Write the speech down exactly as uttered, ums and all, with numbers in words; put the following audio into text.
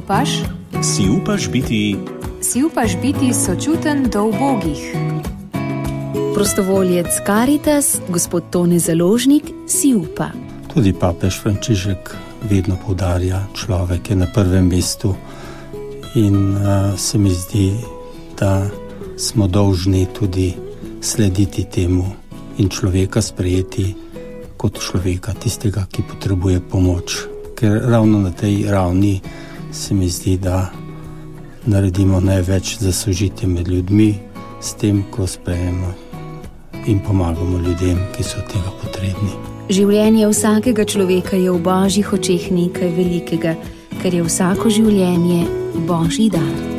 upaš? Si upaš biti? Si upaš biti sočuten do ubogih? Prostovoljec Caritas, gospod Tone Založnik, si upa. Tudi papež Frančišek vedno poudarja, človek je na prvem mestu in uh, se mi zdi, da smo dolžni tudi slediti temu in človeka sprejeti kot človeka, tistega, ki potrebuje pomoč. Ker ravno na tej ravni se mi zdi, da naredimo največ za sožitje med ljudmi s tem, ko sprejemo in pomagamo ljudem, ki so tega potrebni. Življenje vsakega človeka je v Božjih očeh nekaj velikega, ker je vsako življenje Božji dar.